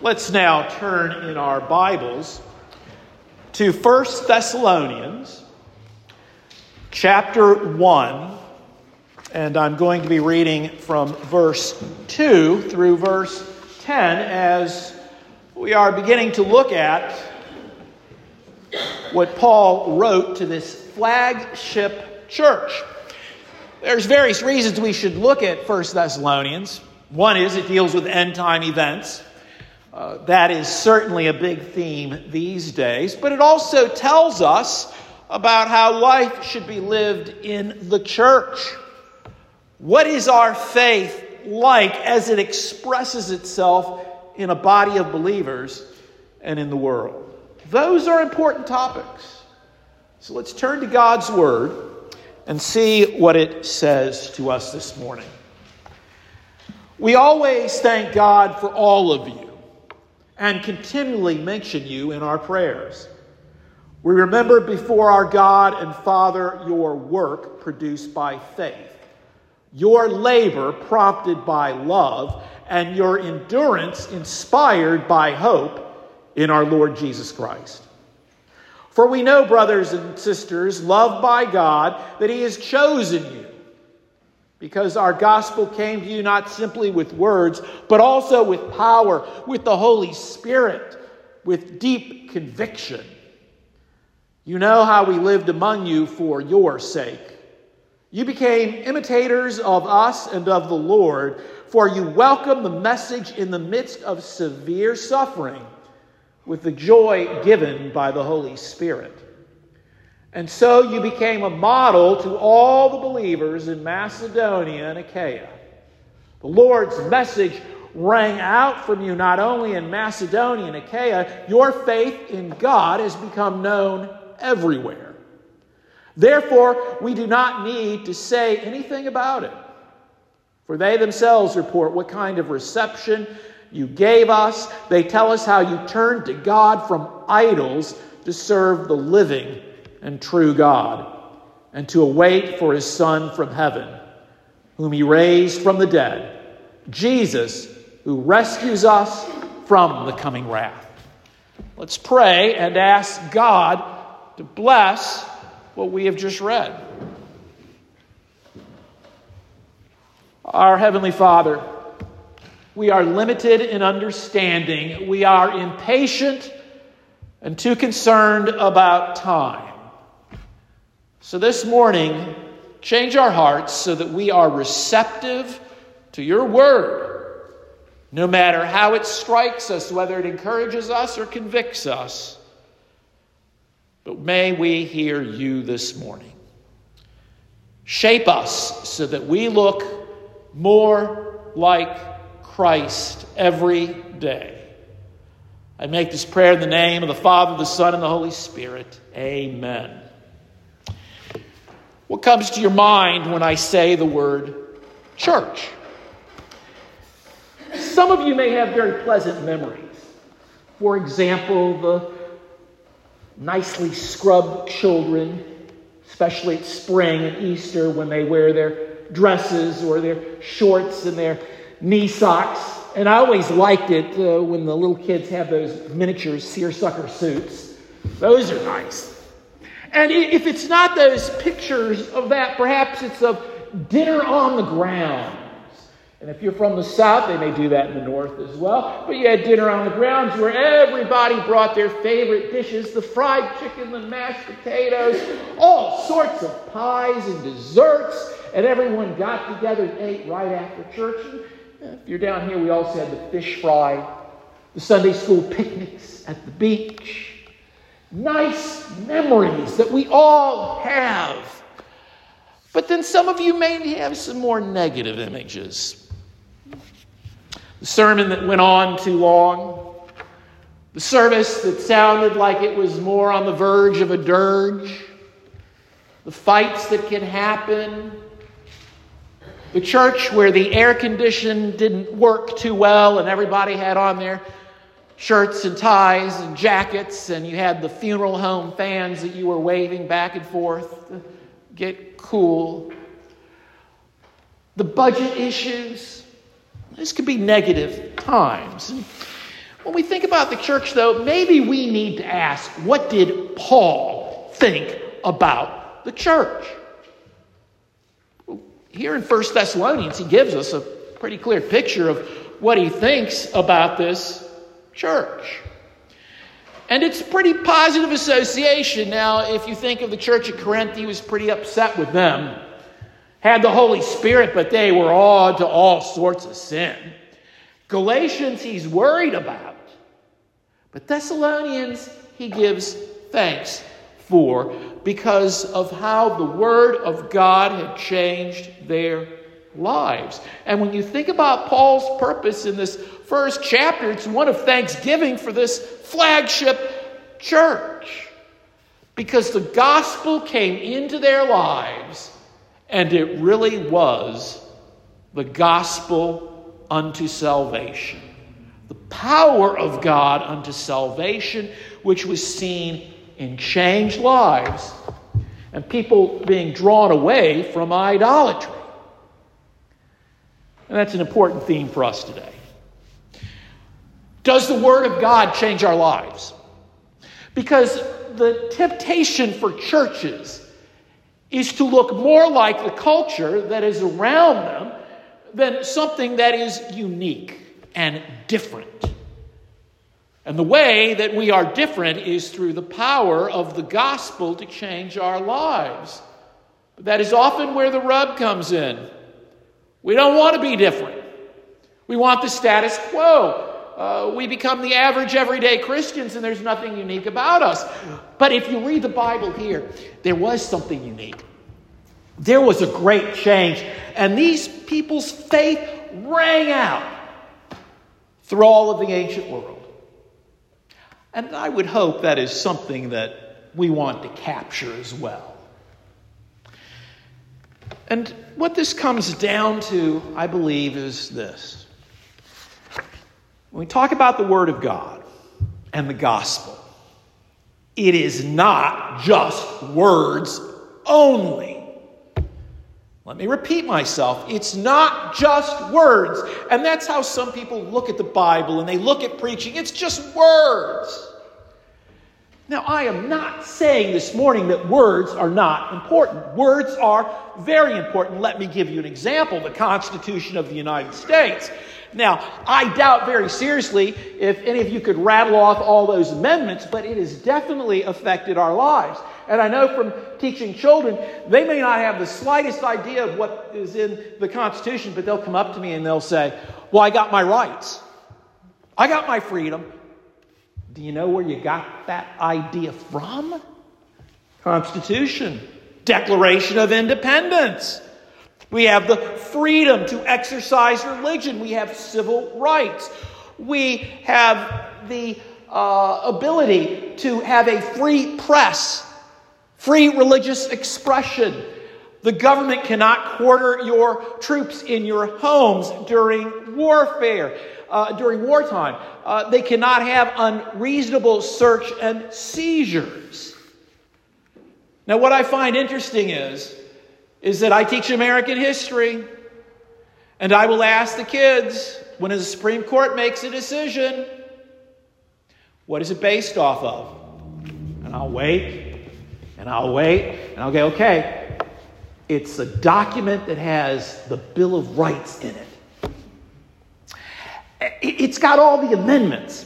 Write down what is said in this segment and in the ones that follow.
Let's now turn in our Bibles to 1 Thessalonians chapter 1, and I'm going to be reading from verse 2 through verse 10 as we are beginning to look at what Paul wrote to this flagship church. There's various reasons we should look at 1 Thessalonians. One is it deals with end-time events. That is certainly a big theme these days. But it also tells us about how life should be lived in the church. What is our faith like as it expresses itself in a body of believers and in the world? Those are important topics. So let's turn to God's Word and see what it says to us this morning. We always thank God for all of you and continually mention you in our prayers. We remember before our God and Father your work produced by faith, your labor prompted by love, and your endurance inspired by hope in our Lord Jesus Christ. For we know, brothers and sisters, loved by God, that He has chosen you, because our gospel came to you not simply with words, but also with power, with the Holy Spirit, with deep conviction. You know how we lived among you for your sake. You became imitators of us and of the Lord, for you welcomed the message in the midst of severe suffering with the joy given by the Holy Spirit. And so you became a model to all the believers in Macedonia and Achaia. The Lord's message rang out from you not only in Macedonia and Achaia, your faith in God has become known everywhere. Therefore, we do not need to say anything about it, for they themselves report what kind of reception you gave us. They tell us how you turned to God from idols to serve the living and true God, and to await for His Son from heaven, whom He raised from the dead, Jesus, who rescues us from the coming wrath. Let's pray and ask God to bless what we have just read. Our Heavenly Father, we are limited in understanding. We are impatient and too concerned about time. So this morning, change our hearts so that we are receptive to your word, no matter how it strikes us, whether it encourages us or convicts us. But may we hear you this morning. Shape us so that we look more like Christ every day. I make this prayer in the name of the Father, the Son, and the Holy Spirit. Amen. What comes to your mind when I say the word church? Some of you may have very pleasant memories. For example, the nicely scrubbed children, especially at spring and Easter when they wear their dresses or their shorts and their knee socks. And I always liked it when the little kids have those miniature seersucker suits. Those are nice. And if it's not those pictures of that, perhaps it's of dinner on the grounds. And if you're from the South, they may do that in the North as well. But you had dinner on the grounds where everybody brought their favorite dishes, the fried chicken, the mashed potatoes, all sorts of pies and desserts. And everyone got together and ate right after church. And if you're down here, we also had the fish fry, the Sunday school picnics at the beach. Nice memories that we all have. But then some of you may have some more negative images. The sermon that went on too long. The service that sounded like it was more on the verge of a dirge. The fights that can happen. The church where the air condition didn't work too well and everybody had on their shirts and ties and jackets, and you had the funeral home fans that you were waving back and forth to get cool. The budget issues. This could be negative times. When we think about the church, though, maybe we need to ask, what did Paul think about the church? Here in 1 Thessalonians, he gives us a pretty clear picture of what he thinks about this church. And it's pretty positive association. Now, if you think of the church at Corinth, he was pretty upset with them. Had the Holy Spirit, but they were on to all sorts of sin. Galatians, he's worried about. But Thessalonians, he gives thanks for because of how the Word of God had changed their lives. And when you think about Paul's purpose in this first chapter, it's one of thanksgiving for this flagship church. Because the gospel came into their lives, and it really was the gospel unto salvation. The power of God unto salvation, which was seen in changed lives and people being drawn away from idolatry. And that's an important theme for us today. Does the Word of God change our lives? Because the temptation for churches is to look more like the culture that is around them than something that is unique and different. And the way that we are different is through the power of the gospel to change our lives. But that is often where the rub comes in. We don't want to be different. We want the status quo. We become the average everyday Christians and there's nothing unique about us. But if you read the Bible here, there was something unique. There was a great change. And these people's faith rang out through all of the ancient world. And I would hope that is something that we want to capture as well. And what this comes down to, I believe, is this. When we talk about the Word of God and the gospel, it is not just words only. Let me repeat myself. It's not just words. And that's how some people look at the Bible and they look at preaching. It's just words. Now, I am not saying this morning that words are not important. Words are very important. Let me give you an example. The Constitution of the United States. Now, I doubt very seriously if any of you could rattle off all those amendments, but it has definitely affected our lives. And I know from teaching children, they may not have the slightest idea of what is in the Constitution, but they'll come up to me and they'll say, well, I got my rights. I got my freedom. Do you know where you got that idea from? Constitution. Declaration of Independence. We have the freedom to exercise religion. We have civil rights. We have the ability to have a free press, free religious expression. The government cannot quarter your troops in your homes during warfare, during wartime. They cannot have unreasonable search and seizures. Now, what I find interesting is that I teach American history, and I will ask the kids, when the Supreme Court makes a decision, what is it based off of? And I'll wait, and I'll wait, and I'll go, okay, it's a document that has the Bill of Rights in it. It's got all the amendments.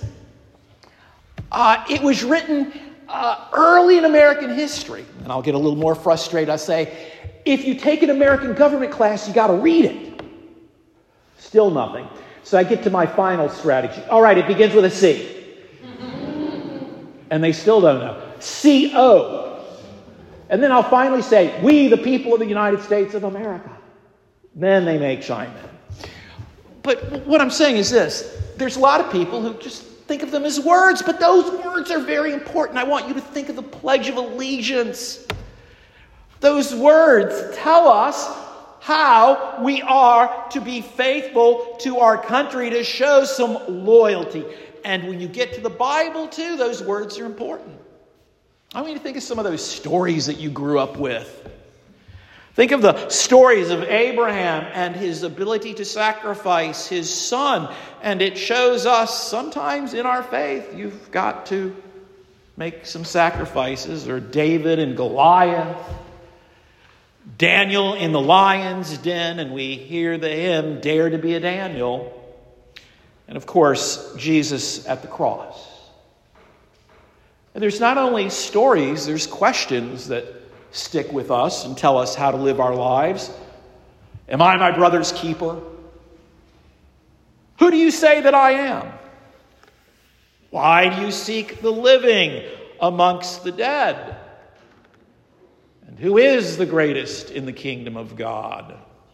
It was written early in American history, and I'll get a little more frustrated. I say, if you take an American government class, you got to read it. Still nothing. So I get to my final strategy. All right, it begins with a C. And they still don't know. C-O. And then I'll finally say, we, the people of the United States of America. Then they may chime in. But what I'm saying is this. There's a lot of people who just think of them as words, but those words are very important. I want you to think of the Pledge of Allegiance. Those words tell us how we are to be faithful to our country, to show some loyalty. And when you get to the Bible, too, those words are important. I want you to think of some of those stories that you grew up with. Think of the stories of Abraham and his ability to sacrifice his son. And it shows us sometimes in our faith, you've got to make some sacrifices. Or David and Goliath, Daniel in the lion's den, and we hear the hymn, Dare to be a Daniel. And of course, Jesus at the cross. And there's not only stories, there's questions that stick with us and tell us how to live our lives. Am I my brother's keeper? Who do you say that I am? Why do you seek the living amongst the dead? And who is the greatest in the kingdom of God?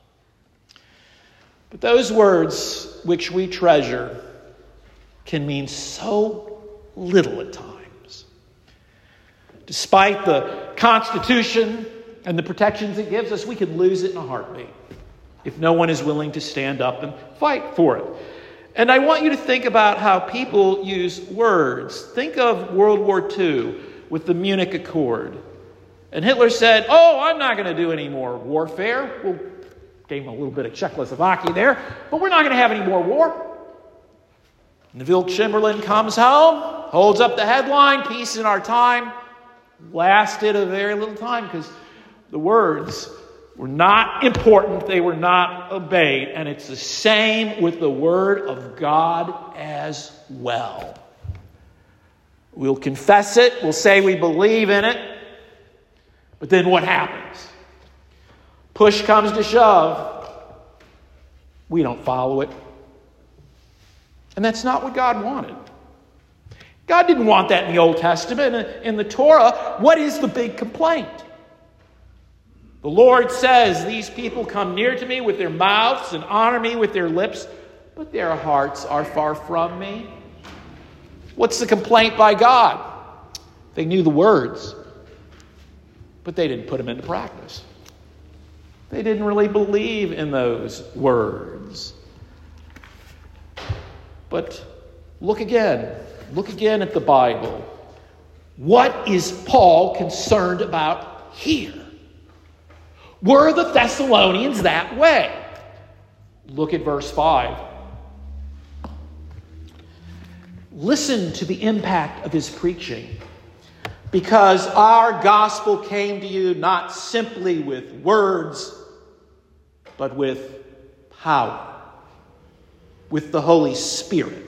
But those words which we treasure can mean so little at times. Despite the Constitution and the protections it gives us, we could lose it in a heartbeat if no one is willing to stand up and fight for it. And I want you to think about how people use words. Think of World War II with the Munich Accord. And Hitler said, I'm not going to do any more warfare. We'll gave him a little bit of Czechoslovakia there, but we're not going to have any more war. Neville Chamberlain comes home, holds up the headline, peace in our time. Lasted a very little time because the words were not important. They were not obeyed. And it's the same with the Word of God as well. We'll confess it. We'll say we believe in it. But then what happens? Push comes to shove. We don't follow it. And that's not what God wanted. God didn't want that in the Old Testament. In the Torah, what is the big complaint? The Lord says, these people come near to me with their mouths and honor me with their lips, but their hearts are far from me. What's the complaint by God? They knew the words, but they didn't put them into practice. They didn't really believe in those words. But look again. Look again at the Bible. What is Paul concerned about here? Were the Thessalonians that way? Look at verse 5. Listen to the impact of his preaching. Because our gospel came to you not simply with words, but with power, with the Holy Spirit,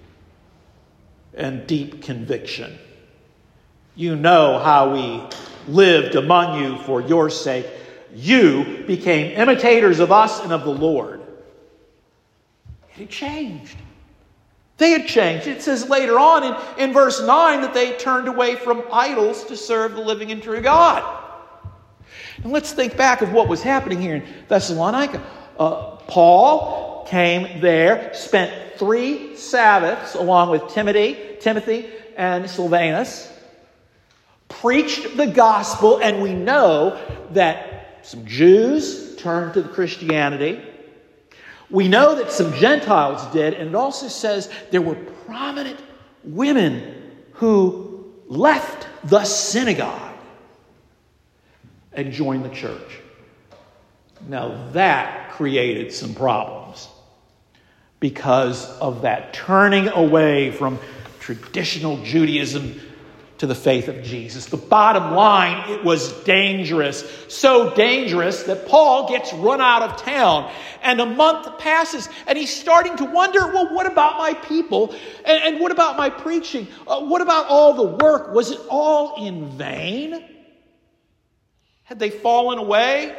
and deep conviction. You know how we lived among you for your sake. You became imitators of us and of the Lord. It had changed. They had changed. It says later on in verse 9 that they turned away from idols to serve the living and true God. And let's think back of what was happening here in Thessalonica. Paul came there, spent 3 Sabbaths along with Timothy and Silvanus, preached the gospel, and we know that some Jews turned to the Christianity. We know that some Gentiles did, and it also says there were prominent women who left the synagogue and joined the church. Now that created some problems because of that turning away from traditional Judaism to the faith of Jesus. The bottom line, it was dangerous. So dangerous that Paul gets run out of town. And a month passes and he's starting to wonder, well, what about my people? And what about my preaching? What about all the work? Was it all in vain? Had they fallen away?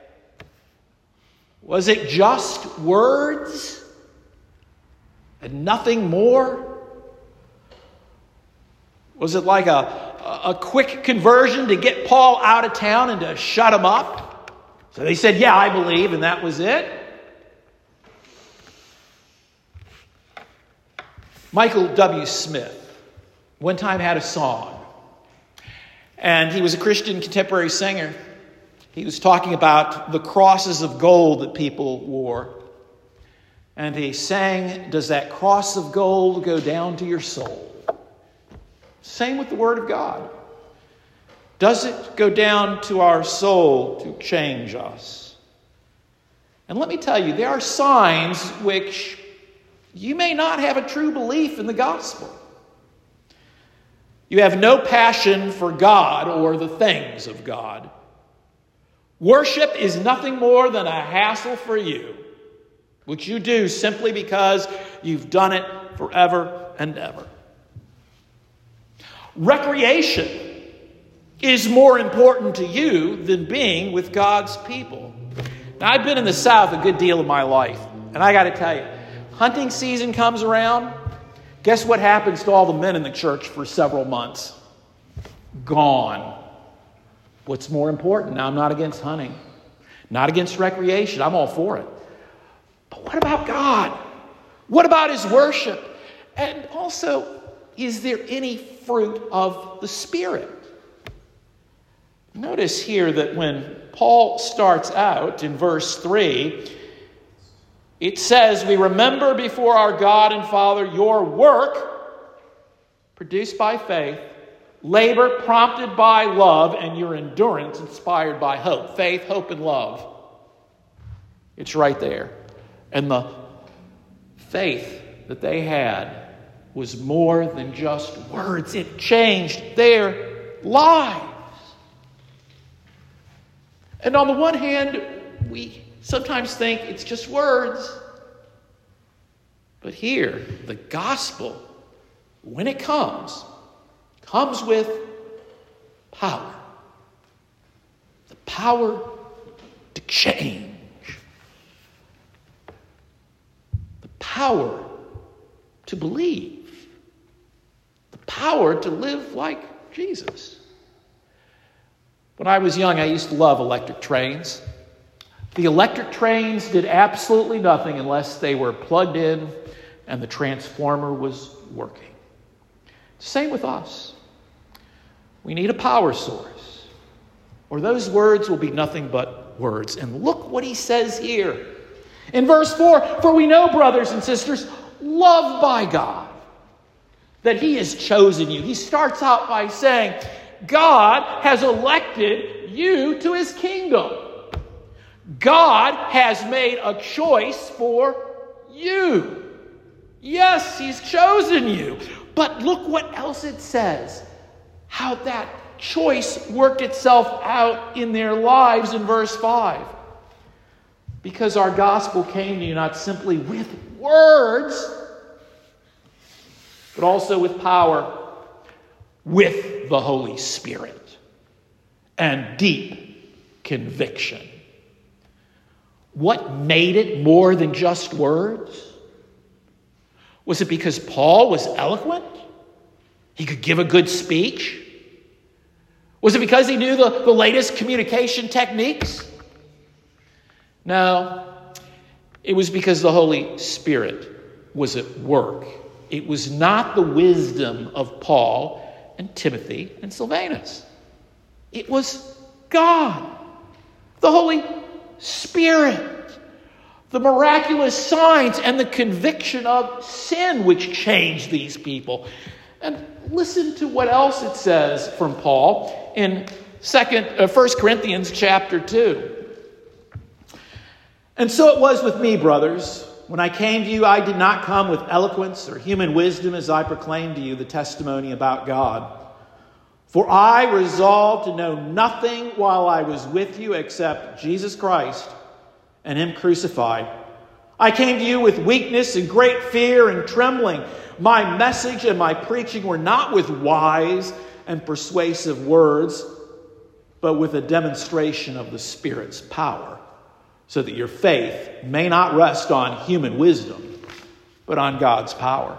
Was it just words and nothing more? Was it like a quick conversion to get Paul out of town and to shut him up? So they said, yeah, I believe, and that was it. Michael W. Smith one time had a song, and he was a Christian contemporary singer. He was talking about the crosses of gold that people wore. And he sang, "Does that cross of gold go down to your soul?" Same with the Word of God. Does it go down to our soul to change us? And let me tell you, there are signs which you may not have a true belief in the gospel. You have no passion for God or the things of God. Worship is nothing more than a hassle for you, which you do simply because you've done it forever and ever. Recreation is more important to you than being with God's people. Now, I've been in the South a good deal of my life, and I got to tell you, hunting season comes around, guess what happens to all the men in the church for several months? Gone. What's more important? Now, I'm not against hunting, not against recreation. I'm all for it. But what about God? What about His worship? And also, is there any fruit of the Spirit? Notice here that when Paul starts out in verse 3, it says, "We remember before our God and Father your work, produced by faith, labor prompted by love, and your endurance inspired by hope." Faith, hope, and love. It's right there. And the faith that they had was more than just words. It changed their lives. And on the one hand, we sometimes think it's just words. But here, the gospel, when it comes with power. The power to change. The power to believe. The power to live like Jesus. When I was young, I used to love electric trains. The electric trains did absolutely nothing unless they were plugged in and the transformer was working. Same with us. We need a power source, or those words will be nothing but words. And look what he says here. In verse 4, "For we know, brothers and sisters, loved by God, that He has chosen you." He starts out by saying, God has elected you to His kingdom. God has made a choice for you. Yes, He's chosen you. But look what else it says. How that choice worked itself out in their lives in verse 5. Because our gospel came to you not simply with words, but also with power, with the Holy Spirit, and deep conviction. What made it more than just words? Was it because Paul was eloquent? He could give a good speech? Was it because he knew the latest communication techniques? No. It was because the Holy Spirit was at work. It was not the wisdom of Paul and Timothy and Silvanus. It was God, the Holy Spirit, the miraculous signs and the conviction of sin which changed these people. And listen to what else it says from Paul in 1 Corinthians chapter 2. "And so it was with me, brothers. When I came to you, I did not come with eloquence or human wisdom as I proclaimed to you the testimony about God. For I resolved to know nothing while I was with you except Jesus Christ and Him crucified. I came to you with weakness and great fear and trembling. My message and my preaching were not with wise and persuasive words, but with a demonstration of the Spirit's power, so that your faith may not rest on human wisdom, but on God's power."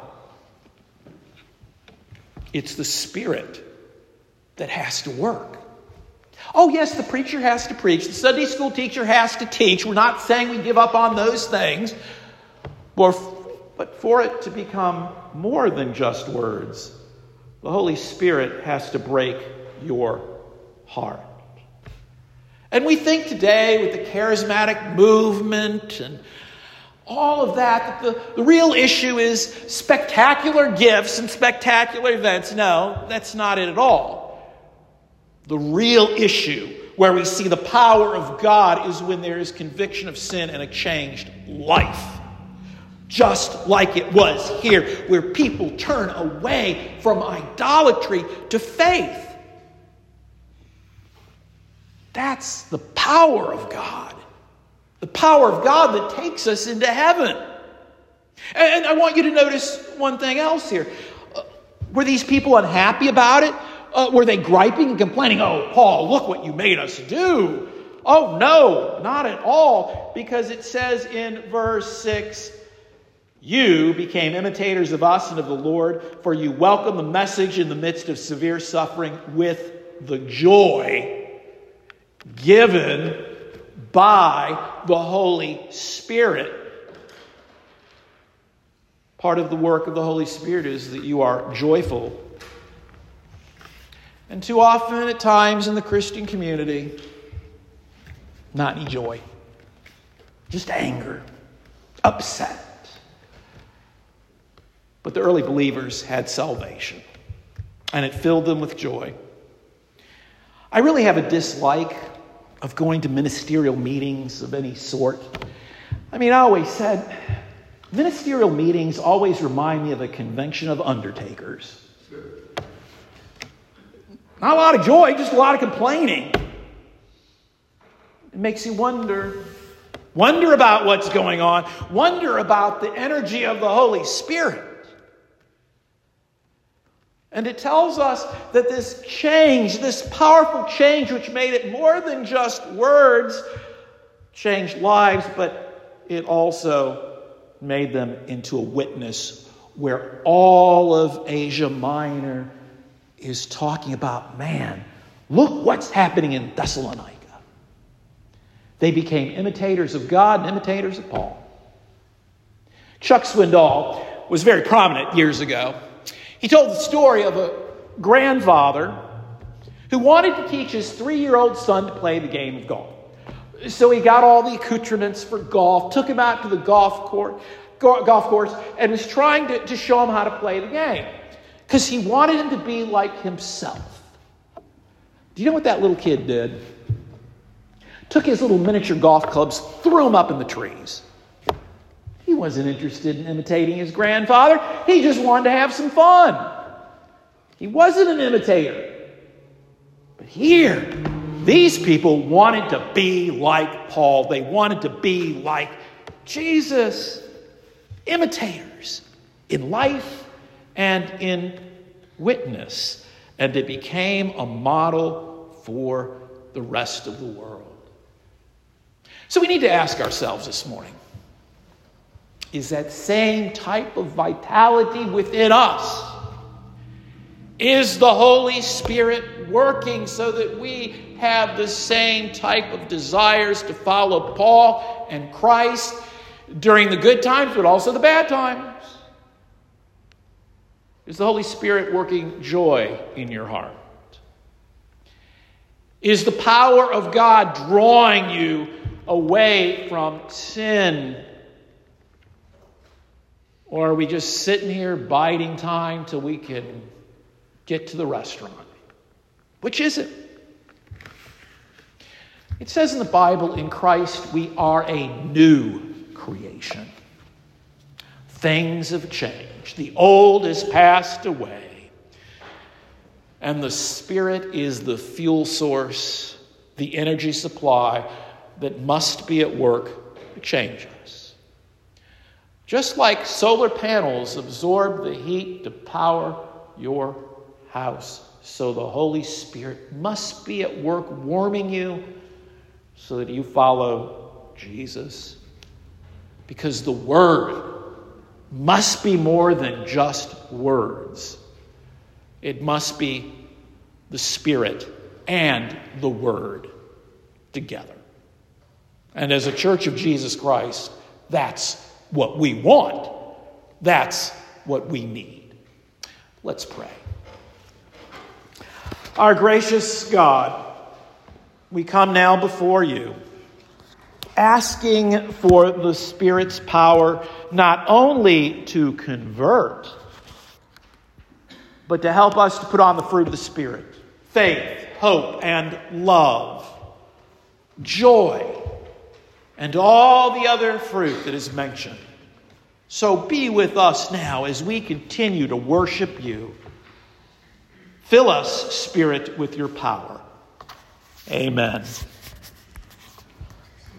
It's the Spirit that has to work. Oh, yes, the preacher has to preach. The Sunday school teacher has to teach. We're not saying we give up on those things. But for it to become more than just words, the Holy Spirit has to break your heart. And we think today with the charismatic movement and all of that the real issue is spectacular gifts and spectacular events. No, that's not it at all. The real issue where we see the power of God is when there is conviction of sin and a changed life. Just like it was here, where people turn away from idolatry to faith. That's the power of God. The power of God that takes us into heaven. And I want you to notice one thing else here. Were these people unhappy about it? Were they griping and complaining? Oh, Paul, look what you made us do. Oh, no, not at all. Because it says in verse 6, you became imitators of us and of the Lord, for you welcomed the message in the midst of severe suffering with the joy given by the Holy Spirit. Part of the work of the Holy Spirit is that you are joyful. And too often at times in the Christian community, not any joy. Just anger, upset. But the early believers had salvation, and it filled them with joy. I really have a dislike of going to ministerial meetings of any sort. I mean, I always said, ministerial meetings always remind me of a convention of undertakers. Not a lot of joy, just a lot of complaining. It makes you wonder about what's going on. Wonder about the energy of the Holy Spirit. And it tells us that this change, this powerful change, which made it more than just words, changed lives, but it also made them into a witness where all of Asia Minor is talking about, man, look what's happening in Thessalonica. They became imitators of God and imitators of Paul. Chuck Swindoll was very prominent years ago. He told the story of a grandfather who wanted to teach his 3-year-old son to play the game of golf. So he got all the accoutrements for golf, took him out to the golf course, and was trying to show him how to play the game. Because he wanted him to be like himself. Do you know what that little kid did? Took his little miniature golf clubs, threw them up in the trees. He wasn't interested in imitating his grandfather. He just wanted to have some fun. He wasn't an imitator. But here, these people wanted to be like Paul. They wanted to be like Jesus. Imitators in life and in witness. And it became a model for the rest of the world. So we need to ask ourselves this morning, is that same type of vitality within us? Is the Holy Spirit working so that we have the same type of desires to follow Paul and Christ during the good times, but also the bad times? Is the Holy Spirit working joy in your heart? Is the power of God drawing you away from sin? Or are we just sitting here biding time till we can get to the restaurant? Which is it? It says in the Bible, in Christ we are a new creation. Things have changed. The old has passed away. And the Spirit is the fuel source, the energy supply that must be at work to change us. Just like solar panels absorb the heat to power your house, so the Holy Spirit must be at work warming you so that you follow Jesus. Because the Word must be more than just words. It must be the Spirit and the Word together. And as a church of Jesus Christ, that's what we want. That's what we need. Let's pray. Our gracious God, we come now before you, asking for the Spirit's power not only to convert, but to help us to put on the fruit of the Spirit. faith, hope, and love, joy, and all the other fruit that is mentioned. So be with us now as we continue to worship you. Fill us, Spirit, with your power. Amen.